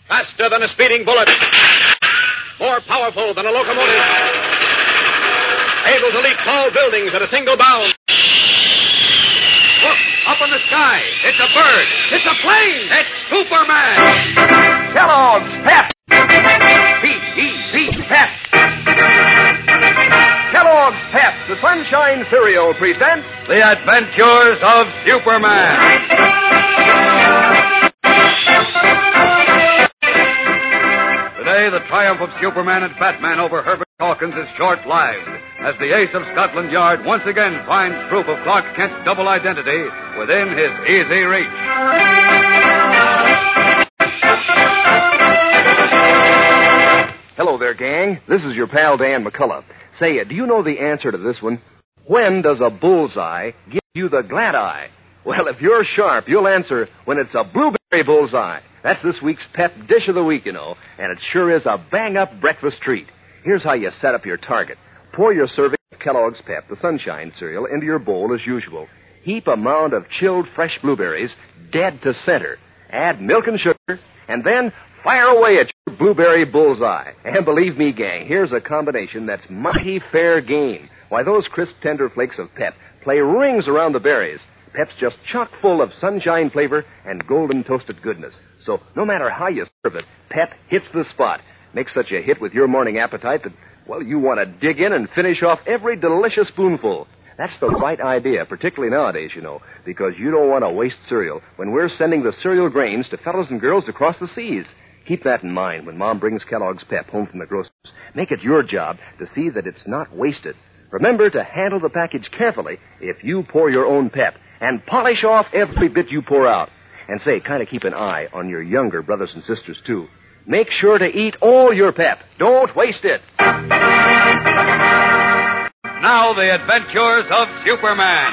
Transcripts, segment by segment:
Faster than a speeding bullet. More powerful than a locomotive. Able to leap tall buildings at a single bound. Look, up in the sky. It's a bird. It's a plane. It's Superman. Kellogg's Pep. P-E-P, Pep. Kellogg's Pep, the Sunshine Cereal, presents The Adventures of Superman. Today, the triumph of Superman and Batman over Herbert Hawkins is short-lived, as the ace of Scotland Yard once again finds proof of Clark Kent's double identity within his easy reach. Hello there, gang. This is your pal Dan McCullough. Say, do you know the answer to this one? When does a bullseye give you the glad eye? Well, if you're sharp, you'll answer when it's a blueberry bullseye. That's this week's Pep Dish of the Week, you know, and it sure is a bang-up breakfast treat. Here's how you set up your target. Pour your serving of Kellogg's Pep, the Sunshine Cereal, into your bowl as usual. Heap a mound of chilled fresh blueberries dead to center. Add milk and sugar, and then fire away at your blueberry bullseye. And believe me, gang, here's a combination that's mighty fair game. Why, those crisp, tender flakes of Pep play rings around the berries. Pep's just chock full of sunshine flavor and golden toasted goodness. So no matter how you serve it, Pep hits the spot. Makes such a hit with your morning appetite that, well, you want to dig in and finish off every delicious spoonful. That's the right idea, particularly nowadays, you know, because you don't want to waste cereal when we're sending the cereal grains to fellows and girls across the seas. Keep that in mind when Mom brings Kellogg's Pep home from the groceries. Make it your job to see that it's not wasted. Remember to handle the package carefully if you pour your own Pep, and polish off every bit you pour out. And say, kind of keep an eye on your younger brothers and sisters, too. Make sure to eat all your Pep. Don't waste it. Now, the Adventures of Superman.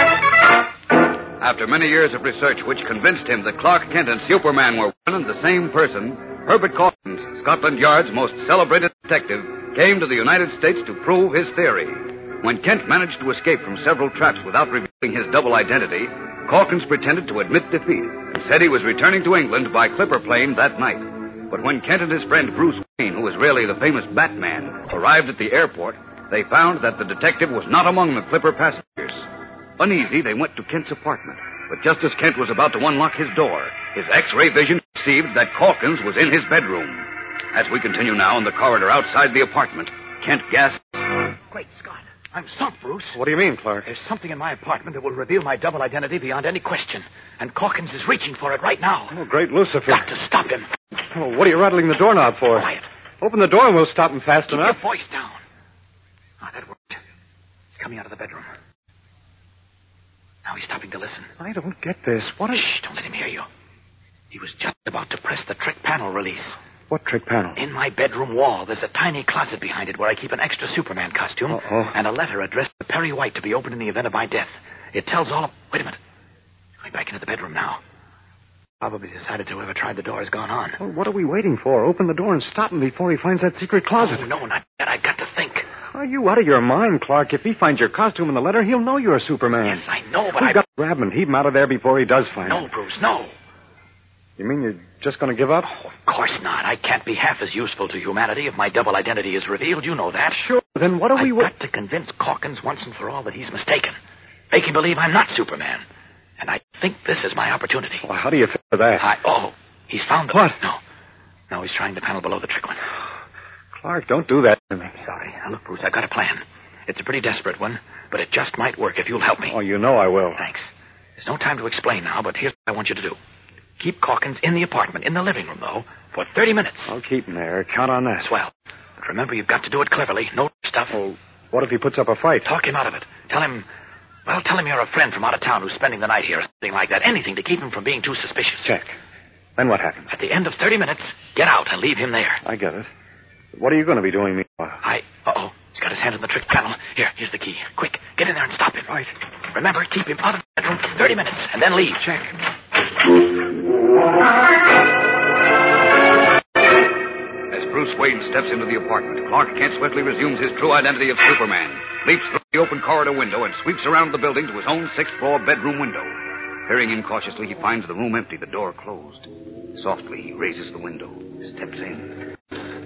After many years of research which convinced him that Clark Kent and Superman were one and the same person, Herbert Hawkins, Scotland Yard's most celebrated detective, came to the United States to prove his theory. When Kent managed to escape from several traps without revealing his double identity, Hawkins pretended to admit defeat and said he was returning to England by clipper plane that night. But when Kent and his friend Bruce Wayne, who was really the famous Batman, arrived at the airport, they found that the detective was not among the clipper passengers. Uneasy, they went to Kent's apartment. But just as Kent was about to unlock his door, his X-ray vision perceived that Hawkins was in his bedroom. As we continue now in the corridor outside the apartment, Kent gasps, "Great Scott. I'm stumped, Bruce. What do you mean, Clark? There's something in my apartment that will reveal my double identity beyond any question. And Hawkins is reaching for it right now. Oh, great Lucifer. Got to stop him. Oh, what are you rattling the doorknob for? Quiet. Open the door and we'll stop him fast Keep enough. your voice down. That worked. He's coming out of the bedroom. Now he's stopping to listen. I don't get this. What is... Shh, don't let him hear you. He was just about to press the trick panel release. What trick panel? In my bedroom wall, there's a tiny closet behind it where I keep an extra Superman costume and a letter addressed to Perry White to be opened in the event of my death. It tells all of... Wait a minute. Going back into the bedroom now. Probably decided to whoever tried the door has gone on. Well, what are we waiting for? Open the door and stop him before he finds that secret closet. Oh, no, not yet. I've got to think. Are you out of your mind, Clark? If he finds your costume in the letter, he'll know you're a Superman. Yes, I know, but We've got to grab him and heave him out of there before he does find him. No, Bruce, no. You mean you're just going to give up? Oh, of course not. I can't be half as useful to humanity if my double identity is revealed. You know that. Sure. Then what are we... I've got to convince Hawkins once and for all that he's mistaken. Make him believe I'm not Superman. And I think this is my opportunity. Well, how do you figure that? He's found the... What? No, he's trying the panel below the trick one. Clark, don't do that to me. Sorry. Now, look, Bruce, I've got a plan. It's a pretty desperate one, but it just might work if you'll help me. Oh, you know I will. Thanks. There's no time to explain now, but here's what I want you to do. Keep Hawkins in the apartment, in the living room, though, for 30 minutes. I'll keep him there. Count on that. Swell. But remember, you've got to do it cleverly. No stuff. Oh, what if he puts up a fight? Talk him out of it. Tell him you're a friend from out of town who's spending the night here, or something like that. Anything to keep him from being too suspicious. Check. Then what happens? At the end of 30 minutes, get out and leave him there. I get it. What are you going to be doing meanwhile? He's got his hand on the trick panel. Here's the key. Quick, get in there and stop him. Right. Remember, keep him out of the bedroom for 30 minutes, and then leave. Check. As Bruce Wayne steps into the apartment, Clark Kent swiftly resumes his true identity of Superman, leaps through the open corridor window, and sweeps around the building to his own sixth-floor bedroom window. Peering in cautiously, he finds the room empty, the door closed. Softly, he raises the window, steps in.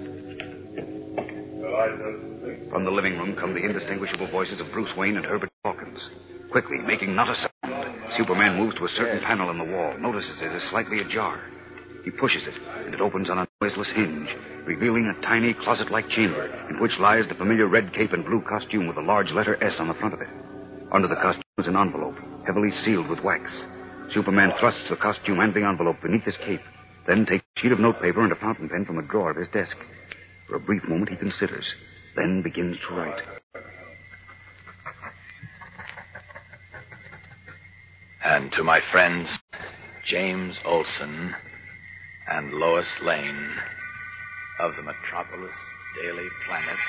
From the living room come the indistinguishable voices of Bruce Wayne and Herbert Hawkins. Quickly, making not a sound, Superman moves to a certain panel in the wall, notices it is slightly ajar. He pushes it, and it opens on a noiseless hinge, revealing a tiny closet-like chamber in which lies the familiar red cape and blue costume with a large letter S on the front of it. Under the costume is an envelope, heavily sealed with wax. Superman thrusts the costume and the envelope beneath his cape, then takes a sheet of notepaper and a fountain pen from a drawer of his desk. For a brief moment he considers, then begins to write. And to my friends, James Olson and Lois Lane of the Metropolis Daily Planet,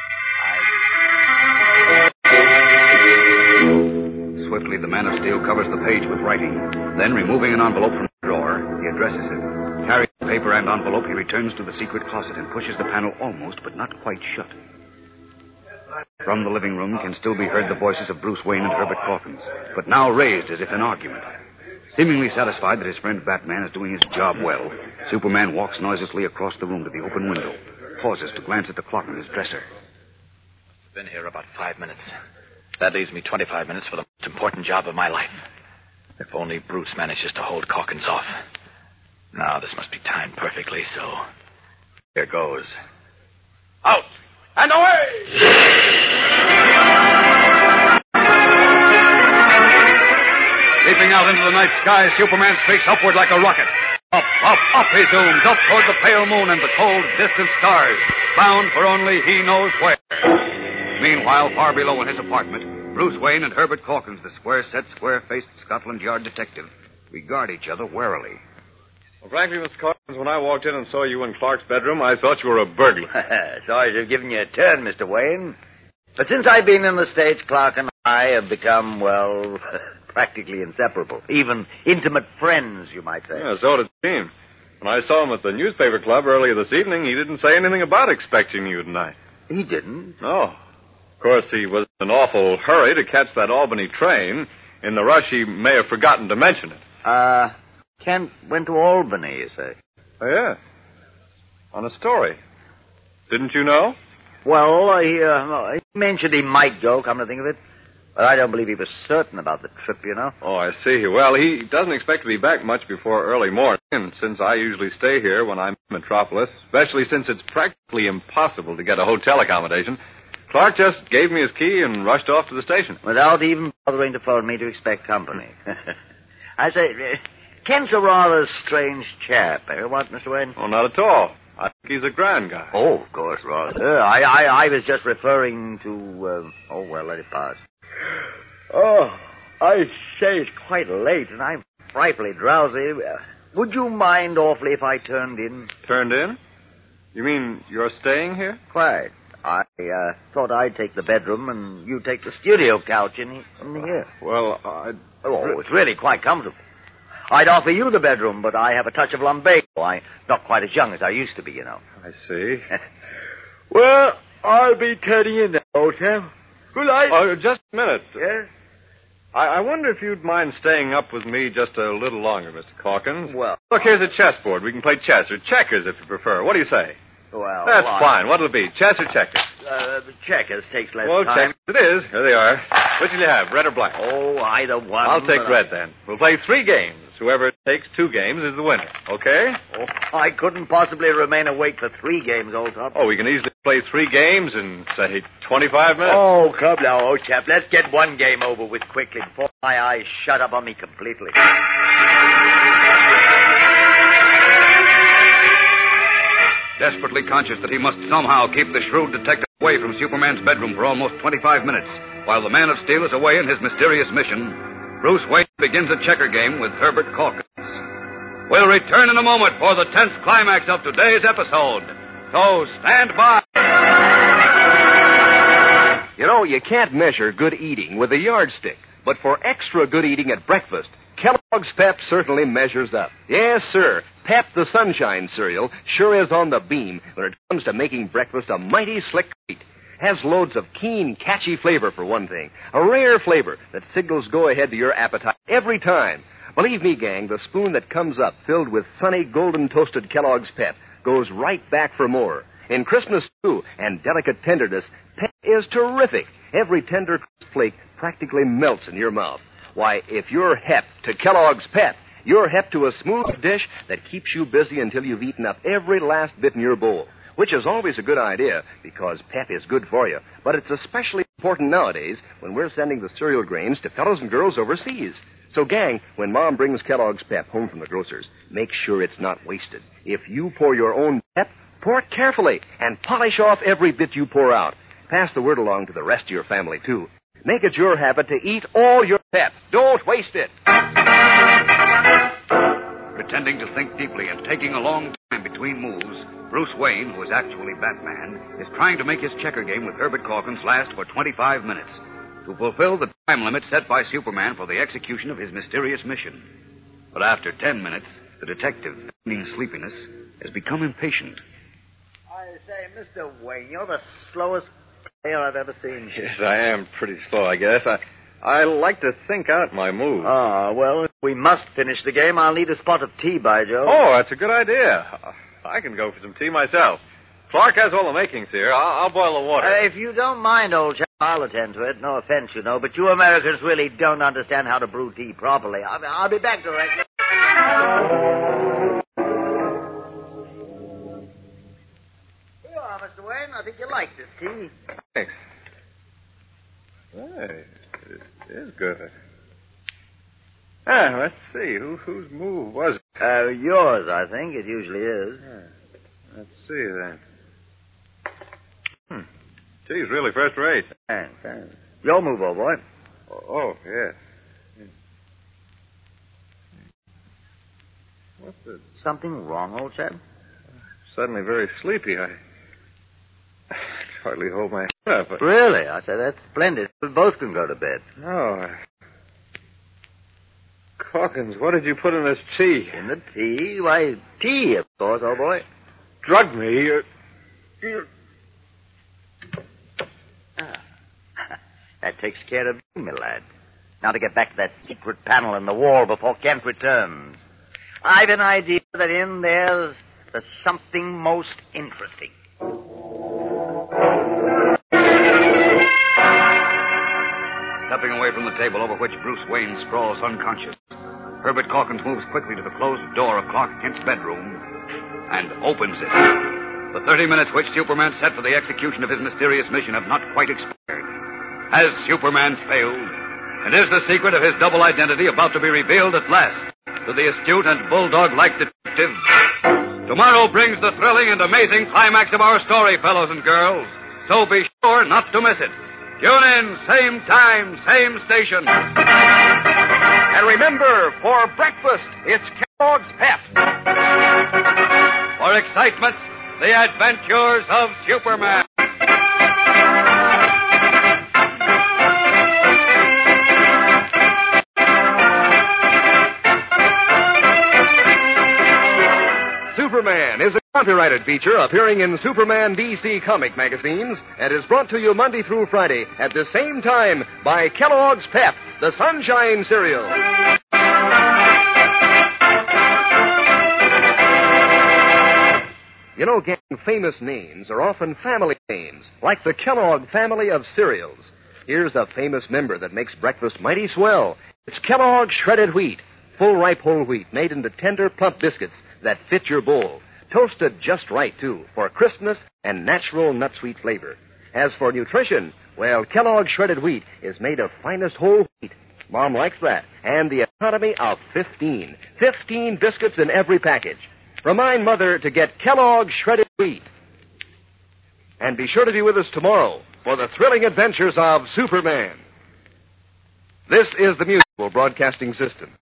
Swiftly, the Man of Steel covers the page with writing. Then, removing an envelope from the drawer, he addresses it. Carrying the paper and envelope, he returns to the secret closet and pushes the panel almost, but not quite shut. From the living room can still be heard the voices of Bruce Wayne and Herbert Hawkins, but now raised as if in argument. Seemingly satisfied that his friend Batman is doing his job well, Superman walks noiselessly across the room to the open window, pauses to glance at the clock on his dresser. It's been here about 5 minutes. That leaves me 25 minutes for the most important job of my life. If only Bruce manages to hold Hawkins off. Now, this must be timed perfectly, so here goes. Out and away! Leaping out into the night sky, Superman streaks upward like a rocket. Up, up, up he zooms, up toward the pale moon and the cold, distant stars, bound for only he knows where. Meanwhile, far below in his apartment, Bruce Wayne and Herbert Hawkins, the square-set, square-faced Scotland Yard detective, regard each other warily. Well, frankly, Mr. Hawkins, when I walked in and saw you in Clark's bedroom, I thought you were a burglar. Sorry to have given you a turn, Mr. Wayne. But since I've been in the States, Clark and I have become, well, practically inseparable. Even intimate friends, you might say. Yeah, so did Gene. When I saw him at the newspaper club earlier this evening, he didn't say anything about expecting you tonight. He didn't? No. Of course, he was in an awful hurry to catch that Albany train. In the rush, he may have forgotten to mention it. Kent went to Albany, you say? Oh, yeah. On a story. Didn't you know? Well, he mentioned he might go, come to think of it. But I don't believe he was certain about the trip, you know. Oh, I see. Well, he doesn't expect to be back much before early morning. And since I usually stay here when I'm in Metropolis, especially since it's practically impossible to get a hotel accommodation, Clark just gave me his key and rushed off to the station. Without even bothering to phone me to expect company. I say, Kent's a rather strange chap, eh? What, Mr. Wayne? Oh, not at all. I think he's a grand guy. Oh, of course, rather. I was just referring to, let it pass. Oh, I say it's quite late, and I'm frightfully drowsy. Would you mind awfully if I turned in? Turned in? You mean you're staying here? Quite. I thought I'd take the bedroom and you take the studio couch in here. Well, Oh, it's really quite comfortable. I'd offer you the bedroom, but I have a touch of lumbago. I'm not quite as young as I used to be, you know. I see. Well, I'll be turning in now, old chap. Good night. Oh, just a minute. Yes? I wonder if you'd mind staying up with me just a little longer, Mr. Hawkins. Well... Look, here's a chessboard. We can play chess or checkers if you prefer. What do you say? Well... That's fine. What'll it be, chess or checkers? The checkers takes less well, time. checkers it is. Here they are. Which will you have, red or black? Oh, either one. I'll take red, then. We'll play 3 games. Whoever takes 2 games is the winner, okay? Oh, I couldn't possibly remain awake for 3 games, old top. Oh, we can easily play 3 games in, say, 25 minutes. Oh, come now, old chap. Let's get one game over with quickly before my eyes shut up on me completely. Desperately conscious that he must somehow keep the shrewd detective away from Superman's bedroom for almost 25 minutes, while the Man of Steel is away in his mysterious mission, Bruce Wayne begins a checker game with Herbert Hawkins. We'll return in a moment for the tense climax of today's episode. So stand by. You know, you can't measure good eating with a yardstick, but for extra good eating at breakfast, Kellogg's Pep certainly measures up. Yes, sir. Pep the Sunshine cereal sure is on the beam when it comes to making breakfast a mighty slick treat. Has loads of keen, catchy flavor, for one thing. A rare flavor that signals go ahead to your appetite every time. Believe me, gang, the spoon that comes up filled with sunny, golden toasted Kellogg's Pep goes right back for more. In crispness, too, and delicate tenderness, Pep is terrific. Every tender flake practically melts in your mouth. Why, if you're hep to Kellogg's Pep, you're hep to a smooth dish that keeps you busy until you've eaten up every last bit in your bowl, which is always a good idea because Pep is good for you. But it's especially important nowadays when we're sending the cereal grains to fellows and girls overseas. So, gang, when Mom brings Kellogg's Pep home from the grocer's, make sure it's not wasted. If you pour your own Pep, pour it carefully and polish off every bit you pour out. Pass the word along to the rest of your family, too. Make it your habit to eat all your Pep. Don't waste it. Pretending to think deeply and taking a long time between moves, Bruce Wayne, who is actually Batman, is trying to make his checker game with Herbert Calkins last for 25 minutes to fulfill the time limit set by Superman for the execution of his mysterious mission. But after 10 minutes, the detective, feigning sleepiness, has become impatient. I say, Mr. Wayne, you're the slowest player I've ever seen. Yes, I am pretty slow, I guess. I like to think out my moves. Well, if we must finish the game, I'll need a spot of tea, by Joe. Oh, that's a good idea. I can go for some tea myself. Clark has all the makings here. I'll boil the water. If you don't mind, old chap, I'll attend to it. No offense, you know, but you Americans really don't understand how to brew tea properly. I'll be back directly. Here you are, Mr. Wayne. I think you like this tea. Thanks. Hey, it is good. Let's see. Whose move was it? Yours, I think. It usually is. Let's see, then. Tea's really first rate. Thanks. Your move, old boy. Oh, yes. What's the... Something wrong, old chap? Suddenly very sleepy. I can hardly hold my head up. Really? I said, that's splendid. We both can go to bed. No. Calkins, what did you put in this tea? In the tea? Why, tea, of course, old boy. Drug me. That takes care of you, my lad. Now to get back to that secret panel in the wall before Kent returns. I've an idea that in there's something most interesting. Stepping away from the table over which Bruce Wayne sprawls unconscious, Herbert Calkins moves quickly to the closed door of Clark Kent's bedroom and opens it. The 30 minutes which Superman set for the execution of his mysterious mission have not quite expired. Has Superman failed? And is the secret of his double identity about to be revealed at last to the astute and bulldog-like detective? Tomorrow brings the thrilling and amazing climax of our story, fellows and girls. So be sure not to miss it. Tune in, same time, same station. And remember, for breakfast, it's Kellogg's Pep. For excitement, the adventures of Superman. Superman is a copyrighted feature appearing in Superman DC comic magazines and is brought to you Monday through Friday at the same time by Kellogg's Pep, the Sunshine Cereal. You know, gang, famous names are often family names, like the Kellogg family of cereals. Here's a famous member that makes breakfast mighty swell. It's Kellogg Shredded Wheat, full ripe whole wheat made into tender, plump biscuits that fit your bowl. Toasted just right, too, for crispness and natural nut-sweet flavor. As for nutrition, well, Kellogg Shredded Wheat is made of finest whole wheat. Mom likes that. And the economy of 15. 15 biscuits in every package. Remind Mother to get Kellogg Shredded Wheat. And be sure to be with us tomorrow for the thrilling adventures of Superman. This is the Musical Broadcasting System.